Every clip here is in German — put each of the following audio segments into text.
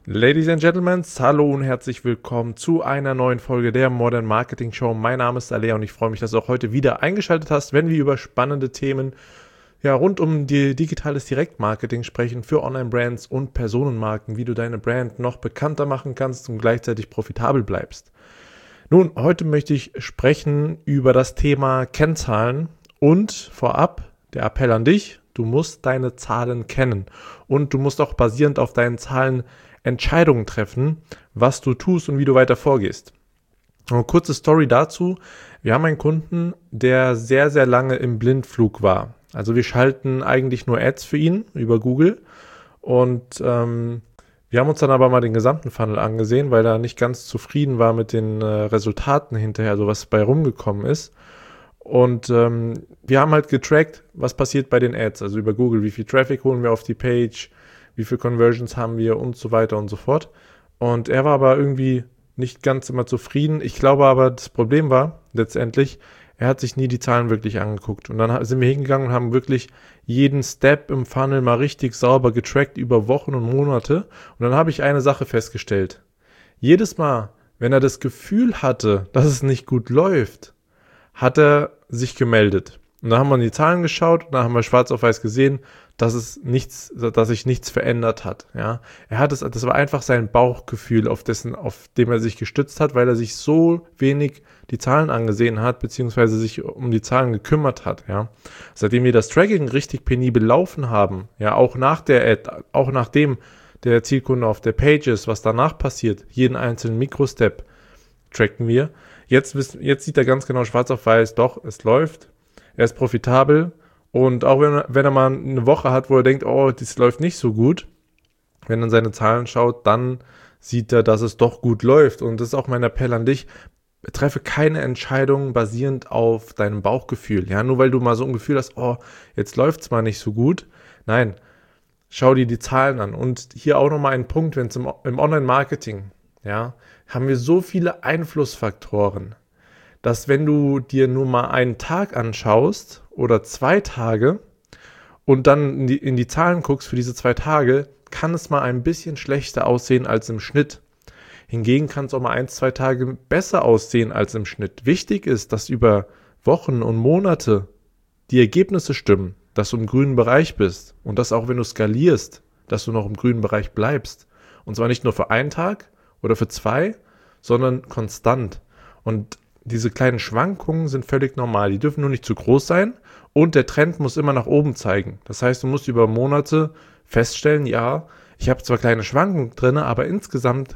Ladies and Gentlemen, hallo und herzlich willkommen zu einer neuen Folge der Modern Marketing Show. Mein Name ist Alea und ich freue mich, dass du auch heute wieder eingeschaltet hast, wenn wir über spannende Themen rund um die digitales Direktmarketing sprechen für Online-Brands und Personenmarken, wie du deine Brand noch bekannter machen kannst und gleichzeitig profitabel bleibst. Nun, heute möchte ich sprechen über das Thema Kennzahlen und vorab der Appell an dich, du musst deine Zahlen kennen und du musst auch basierend auf deinen Zahlen Entscheidungen treffen, was du tust und wie du weiter vorgehst. Eine kurze Story dazu. Wir haben einen Kunden, der sehr, sehr lange im Blindflug war. Also wir schalten eigentlich nur Ads für ihn über Google und wir haben uns dann aber mal den gesamten Funnel angesehen, weil er nicht ganz zufrieden war mit den Resultaten hinterher, also was bei rumgekommen ist. Und wir haben halt getrackt, was passiert bei den Ads, also über Google, wie viel Traffic holen wir auf die Page, wie viele Conversions haben wir und so weiter und so fort. Und er war aber irgendwie nicht ganz immer zufrieden. Ich glaube aber, das Problem war letztendlich, er hat sich nie die Zahlen wirklich angeguckt. Und dann sind wir hingegangen und haben wirklich jeden Step im Funnel mal richtig sauber getrackt über Wochen und Monate. Und dann habe ich eine Sache festgestellt. Jedes Mal, wenn er das Gefühl hatte, dass es nicht gut läuft, hat er sich gemeldet. Und dann haben wir in die Zahlen geschaut und dann haben wir schwarz auf weiß gesehen, dass sich nichts verändert hat. Ja, das war einfach sein Bauchgefühl, auf dem er sich gestützt hat, weil er sich so wenig die Zahlen angesehen hat, beziehungsweise sich um die Zahlen gekümmert hat. Ja, seitdem wir das Tracking richtig penibel laufen haben, ja, auch nach der Ad, auch nachdem der Zielkunde auf der Page ist, was danach passiert, jeden einzelnen Mikrostep tracken wir. Jetzt sieht er ganz genau schwarz auf weiß, doch, es läuft, er ist profitabel und auch wenn er mal eine Woche hat, wo er denkt, oh, das läuft nicht so gut, wenn er in seine Zahlen schaut, dann sieht er, dass es doch gut läuft. Und das ist auch mein Appell an dich, treffe keine Entscheidung basierend auf deinem Bauchgefühl. Ja, nur weil du mal so ein Gefühl hast, oh, jetzt läuft es mal nicht so gut. Nein, schau dir die Zahlen an. Und hier auch nochmal ein Punkt, wenn es im Online-Marketing, ja, haben wir so viele Einflussfaktoren, dass wenn du dir nur mal einen Tag anschaust oder 2 Tage und dann in die Zahlen guckst für diese 2 Tage, kann es mal ein bisschen schlechter aussehen als im Schnitt. Hingegen kann es auch mal 1, 2 Tage besser aussehen als im Schnitt. Wichtig ist, dass über Wochen und Monate die Ergebnisse stimmen, dass du im grünen Bereich bist und dass auch wenn du skalierst, dass du noch im grünen Bereich bleibst. Und zwar nicht nur für einen Tag oder für 2, sondern konstant. Und diese kleinen Schwankungen sind völlig normal. Die dürfen nur nicht zu groß sein und der Trend muss immer nach oben zeigen. Das heißt, du musst über Monate feststellen, ja, ich habe zwar kleine Schwankungen drin, aber insgesamt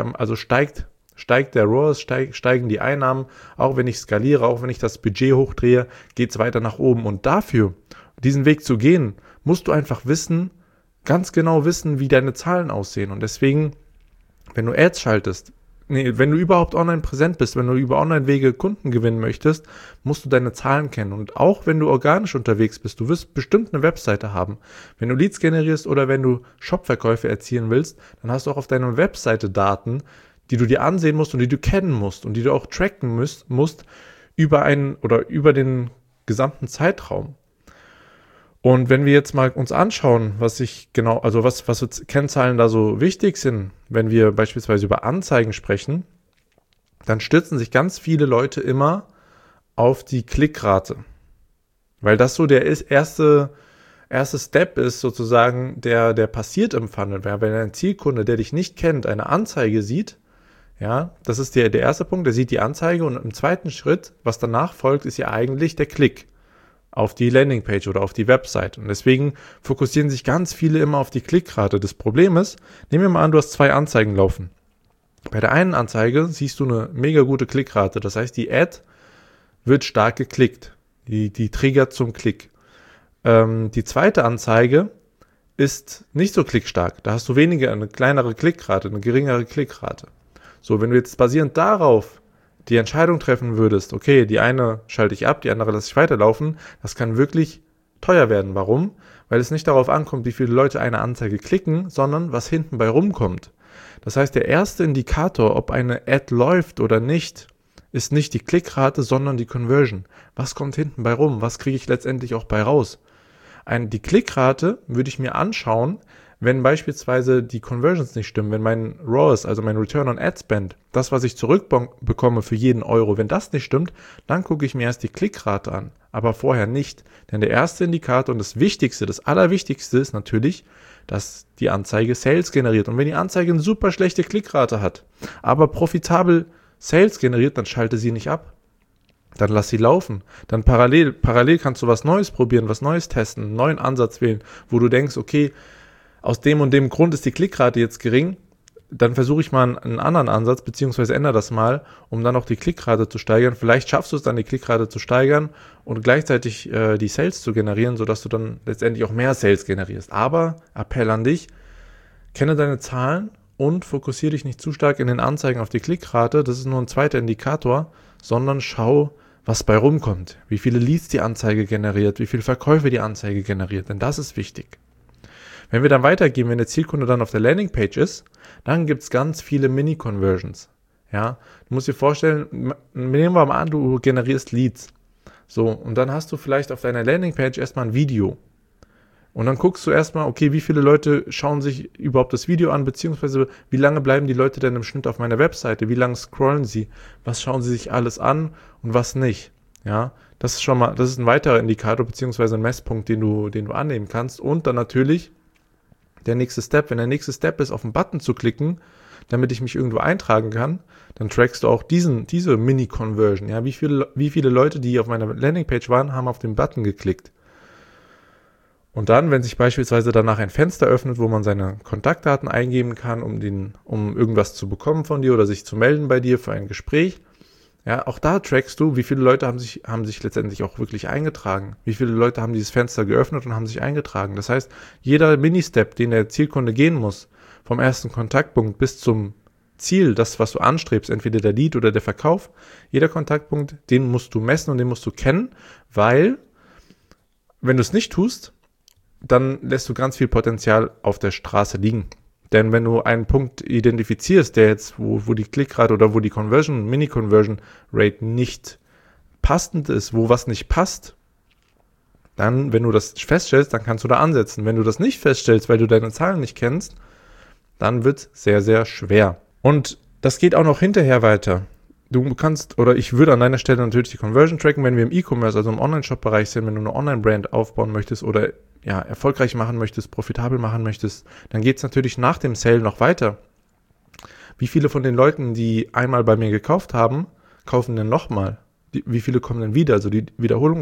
steigt der ROAS, steigen die Einnahmen, auch wenn ich skaliere, auch wenn ich das Budget hochdrehe, geht es weiter nach oben. Und dafür, diesen Weg zu gehen, musst du einfach ganz genau wissen, wie deine Zahlen aussehen. Und deswegen, wenn du Ads schaltest, wenn du überhaupt online präsent bist, wenn du über Online-Wege Kunden gewinnen möchtest, musst du deine Zahlen kennen. Und auch wenn du organisch unterwegs bist, du wirst bestimmt eine Webseite haben. Wenn du Leads generierst oder wenn du Shopverkäufe erzielen willst, dann hast du auch auf deiner Webseite Daten, die du dir ansehen musst und die du kennen musst und die du auch tracken musst über den gesamten Zeitraum. Und wenn wir jetzt mal uns anschauen, was für Kennzahlen da so wichtig sind, wenn wir beispielsweise über Anzeigen sprechen, dann stürzen sich ganz viele Leute immer auf die Klickrate. Weil das so der erste Step ist sozusagen, der passiert im Funnel. Wenn ein Zielkunde, der dich nicht kennt, eine Anzeige sieht, ja, das ist der erste Punkt, der sieht die Anzeige und im zweiten Schritt, was danach folgt, ist ja eigentlich der Klick auf die Landingpage oder auf die Website. Und deswegen fokussieren sich ganz viele immer auf die Klickrate. Das Problem ist, nehmen wir mal an, du hast 2 Anzeigen laufen. Bei der einen Anzeige siehst du eine mega gute Klickrate. Das heißt, die Ad wird stark geklickt. Die triggert zum Klick. Die zweite Anzeige ist nicht so klickstark. Da hast du eine kleinere Klickrate, eine geringere Klickrate. So, wenn du jetzt basierend darauf die Entscheidung treffen würdest, okay, die eine schalte ich ab, die andere lasse ich weiterlaufen, das kann wirklich teuer werden. Warum? Weil es nicht darauf ankommt, wie viele Leute eine Anzeige klicken, sondern was hinten bei rumkommt. Das heißt, der erste Indikator, ob eine Ad läuft oder nicht, ist nicht die Klickrate, sondern die Conversion. Was kommt hinten bei rum? Was kriege ich letztendlich auch bei raus? Die Klickrate würde ich mir anschauen, Wenn beispielsweise die Conversions nicht stimmen, wenn mein ROAS, also mein Return on Ad Spend, das, was ich zurückbekomme für jeden Euro, wenn das nicht stimmt, dann gucke ich mir erst die Klickrate an, aber vorher nicht. Denn der erste Indikator und das Wichtigste, das Allerwichtigste ist natürlich, dass die Anzeige Sales generiert. Und wenn die Anzeige eine super schlechte Klickrate hat, aber profitabel Sales generiert, dann schalte sie nicht ab. Dann lass sie laufen. Dann parallel kannst du was Neues probieren, was Neues testen, einen neuen Ansatz wählen, wo du denkst, okay, aus dem und dem Grund ist die Klickrate jetzt gering, dann versuche ich mal einen anderen Ansatz, beziehungsweise ändere das mal, um dann auch die Klickrate zu steigern. Vielleicht schaffst du es dann, die Klickrate zu steigern und gleichzeitig die Sales zu generieren, sodass du dann letztendlich auch mehr Sales generierst. Aber Appell an dich, kenne deine Zahlen und fokussiere dich nicht zu stark in den Anzeigen auf die Klickrate. Das ist nur ein zweiter Indikator, sondern schau, was bei rumkommt. Wie viele Leads die Anzeige generiert, wie viele Verkäufe die Anzeige generiert, denn das ist wichtig. Wenn wir dann weitergehen, wenn der Zielkunde dann auf der Landingpage ist, dann gibt es ganz viele Mini-Conversions. Ja, du musst dir vorstellen, nehmen wir mal an, du generierst Leads. So, und dann hast du vielleicht auf deiner Landingpage erstmal ein Video. Und dann guckst du erstmal, okay, wie viele Leute schauen sich überhaupt das Video an, beziehungsweise wie lange bleiben die Leute denn im Schnitt auf meiner Webseite, wie lange scrollen sie, was schauen sie sich alles an und was nicht. Ja, das ist schon mal, das ist ein weiterer Indikator, beziehungsweise ein Messpunkt, den du annehmen kannst. Und dann natürlich der nächste Step. Wenn der nächste Step ist, auf den Button zu klicken, damit ich mich irgendwo eintragen kann, dann trackst du auch diese Mini-Conversion. Ja, wie viele Leute, die auf meiner Landingpage waren, haben auf den Button geklickt. Und dann, wenn sich beispielsweise danach ein Fenster öffnet, wo man seine Kontaktdaten eingeben kann, um irgendwas zu bekommen von dir oder sich zu melden bei dir für ein Gespräch, ja, auch da trackst du, wie viele Leute haben sich letztendlich auch wirklich eingetragen. Wie viele Leute haben dieses Fenster geöffnet und haben sich eingetragen. Das heißt, jeder Mini-Step, den der Zielkunde gehen muss, vom ersten Kontaktpunkt bis zum Ziel, das, was du anstrebst, entweder der Lead oder der Verkauf, jeder Kontaktpunkt, den musst du messen und den musst du kennen, weil, wenn du es nicht tust, dann lässt du ganz viel Potenzial auf der Straße liegen. Denn wenn du einen Punkt identifizierst, der jetzt, wo die Klickrate oder wo die Mini-Conversion Rate nicht passend ist, wo was nicht passt, dann, wenn du das feststellst, dann kannst du da ansetzen. Wenn du das nicht feststellst, weil du deine Zahlen nicht kennst, dann wird es sehr, sehr schwer. Und das geht auch noch hinterher weiter. Du kannst, oder ich würde an deiner Stelle natürlich die Conversion tracken, wenn wir im E-Commerce, also im Online-Shop-Bereich sind, wenn du eine Online-Brand aufbauen möchtest oder ja, erfolgreich machen möchtest, profitabel machen möchtest, dann geht es natürlich nach dem Sale noch weiter. Wie viele von den Leuten, die einmal bei mir gekauft haben, kaufen denn nochmal? Wie viele kommen denn wieder? Also die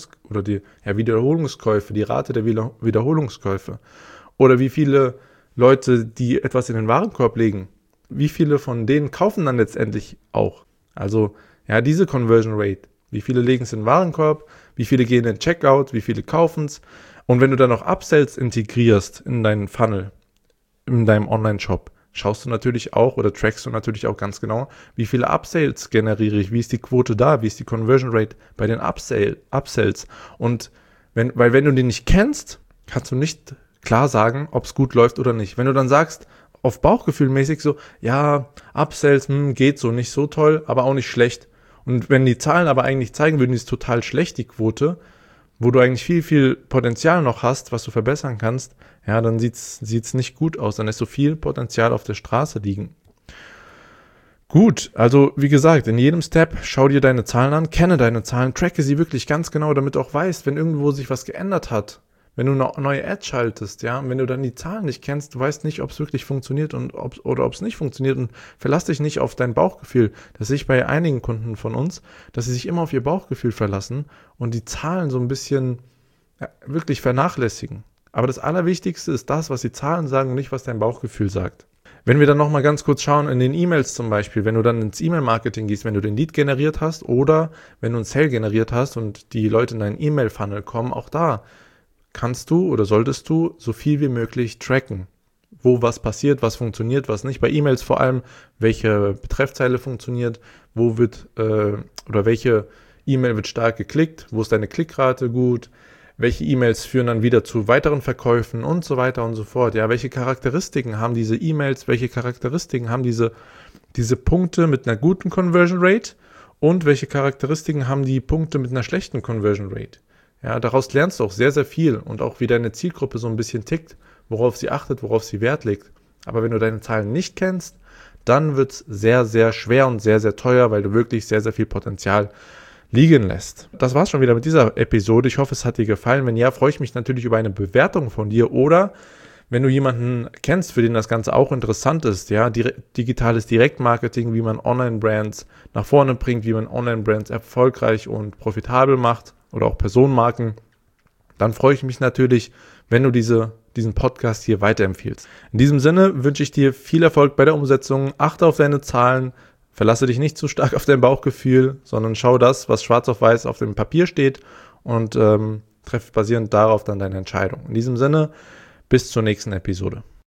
Wiederholungskäufe, die Rate der Wiederholungskäufe. Oder wie viele Leute, die etwas in den Warenkorb legen, wie viele von denen kaufen dann letztendlich auch? Also, ja, diese Conversion Rate. Wie viele legen es in den Warenkorb? Wie viele gehen in den Checkout? Wie viele kaufen es? Und wenn du dann noch Upsells integrierst in deinen Funnel, in deinem Online-Shop, schaust du natürlich auch oder trackst du natürlich auch ganz genau, wie viele Upsells generiere ich, wie ist die Quote da, wie ist die Conversion Rate bei den Upsells. Und wenn du die nicht kennst, kannst du nicht klar sagen, ob es gut läuft oder nicht. Wenn du dann sagst, auf Bauchgefühl mäßig so, ja, Upsells, geht so, nicht so toll, aber auch nicht schlecht. Und wenn die Zahlen aber eigentlich zeigen würden, die ist total schlecht, die Quote, wo du eigentlich viel, viel Potenzial noch hast, was du verbessern kannst, ja, dann sieht's nicht gut aus. Dann ist so viel Potenzial auf der Straße liegen. Gut, also wie gesagt, in jedem Step schau dir deine Zahlen an, kenne deine Zahlen, tracke sie wirklich ganz genau, damit du auch weißt, wenn irgendwo sich was geändert hat. Wenn du eine neue Ad schaltest, ja, und wenn du dann die Zahlen nicht kennst, du weißt nicht, ob es wirklich funktioniert oder ob es nicht funktioniert und verlass dich nicht auf dein Bauchgefühl. Das sehe ich bei einigen Kunden von uns, dass sie sich immer auf ihr Bauchgefühl verlassen und die Zahlen so ein bisschen wirklich vernachlässigen. Aber das Allerwichtigste ist das, was die Zahlen sagen und nicht, was dein Bauchgefühl sagt. Wenn wir dann nochmal ganz kurz schauen, in den E-Mails zum Beispiel, wenn du dann ins E-Mail-Marketing gehst, wenn du den Lead generiert hast oder wenn du einen Sale generiert hast und die Leute in deinen E-Mail-Funnel kommen, auch da kannst du oder solltest du so viel wie möglich tracken, wo was passiert, was funktioniert, was nicht. Bei E-Mails vor allem, welche Betreffzeile funktioniert, oder welche E-Mail wird stark geklickt, wo ist deine Klickrate gut, welche E-Mails führen dann wieder zu weiteren Verkäufen und so weiter und so fort. Ja, welche Charakteristiken haben diese E-Mails, welche Charakteristiken haben diese Punkte mit einer guten Conversion Rate und welche Charakteristiken haben die Punkte mit einer schlechten Conversion Rate. Ja, daraus lernst du auch sehr, sehr viel und auch wie deine Zielgruppe so ein bisschen tickt, worauf sie achtet, worauf sie Wert legt. Aber wenn du deine Zahlen nicht kennst, dann wird es sehr, sehr schwer und sehr, sehr teuer, weil du wirklich sehr, sehr viel Potenzial liegen lässt. Das war's schon wieder mit dieser Episode. Ich hoffe, es hat dir gefallen. Wenn ja, freue ich mich natürlich über eine Bewertung von dir oder wenn du jemanden kennst, für den das Ganze auch interessant ist, ja, digitales Direktmarketing, wie man Online-Brands nach vorne bringt, wie man Online-Brands erfolgreich und profitabel macht oder auch Personenmarken, dann freue ich mich natürlich, wenn du diesen Podcast hier weiterempfiehlst. In diesem Sinne wünsche ich dir viel Erfolg bei der Umsetzung. Achte auf deine Zahlen, verlasse dich nicht zu stark auf dein Bauchgefühl, sondern schau das, was schwarz auf weiß auf dem Papier steht und treff basierend darauf dann deine Entscheidung. In diesem Sinne, bis zur nächsten Episode.